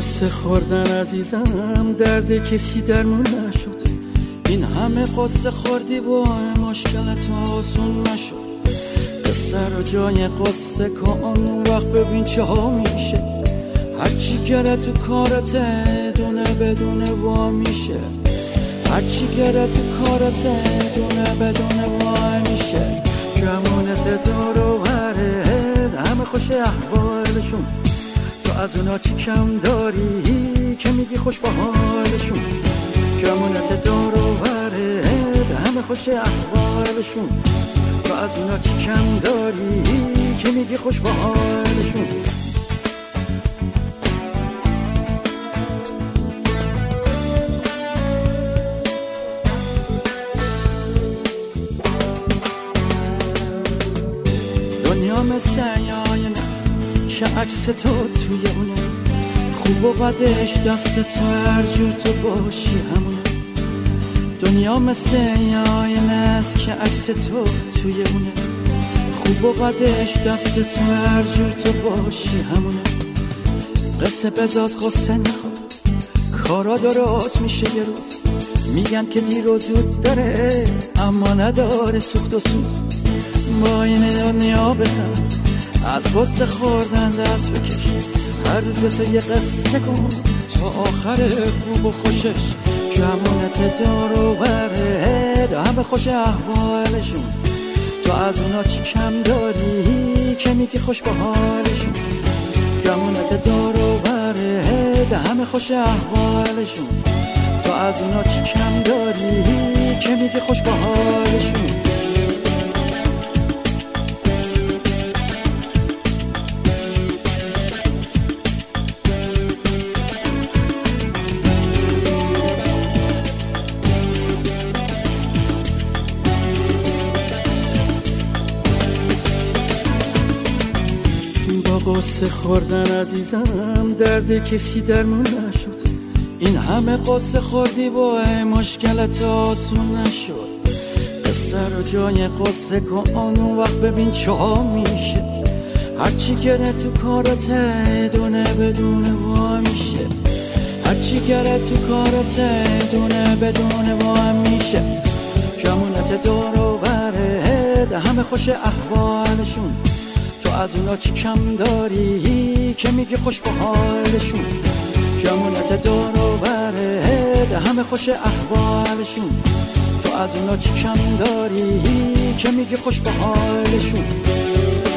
قصه خوردن عزیزم درد کسی درمون نشد. این همه قصه خوردی و مشکلت آسون نشد. قصه رو جای قصه کن وقت ببین چه ها میشه. هرچی گره تو کارت دونه بدونه وا میشه. هرچی گره تو کارت دونه بدونه وا میشه. جمعونت دور و برد همه خوش احوالشون. تو از اونا چی کم داری که میگی خوش با حالشون. جمعونت دور و برد همه خوش احوالشون. تو از اونا چی کم داری که میگی خوش با حالشون. دنیا مثل یای نست که عکس تو توی اونه. خوب و بدش دست تو هر جور تو باشی همونه. دنیا مثل یای نست که عکس تو توی اونه. خوب و بدش دست تو هر جور تو باشی همونه. قصه بزاز قصه نخواد کارا درست میشه یه روز. میگن که دیر و زود داره اما نداره سوخت و سوز. با این دنیا بهتر از قصه خوردن دست بکش. هر روز تو یه قصه کن تا آخر خوب و خوشش. جمعونت دار و برد همه خوش احوالشون. تو از اونا چی کم داری که میگی خوش با حالشون. جمعونت دار و برد همه خوش احوالشون. تو از اونا چی کم داری که میگی خوش با حالشون. قصه خوردن عزیزم درد کسی درمون نشد. این همه قصه خوردی و مشکلت آسون نشد. قصه رو جای قصه کن اون وقت ببین چه ها میشه. هرچی گره تو کارت دونه بدونه وا میشه. هرچی گره تو کارت دونه بدونه وا میشه. جمعونت دور و برد همه خوش احوالشون. از اونا چی کم داری که میگی خوش با حالشون. جمعونت دور و برد همه خوش احوالشون. تو از اونا چی کم داری که میگی خوش با حالشون.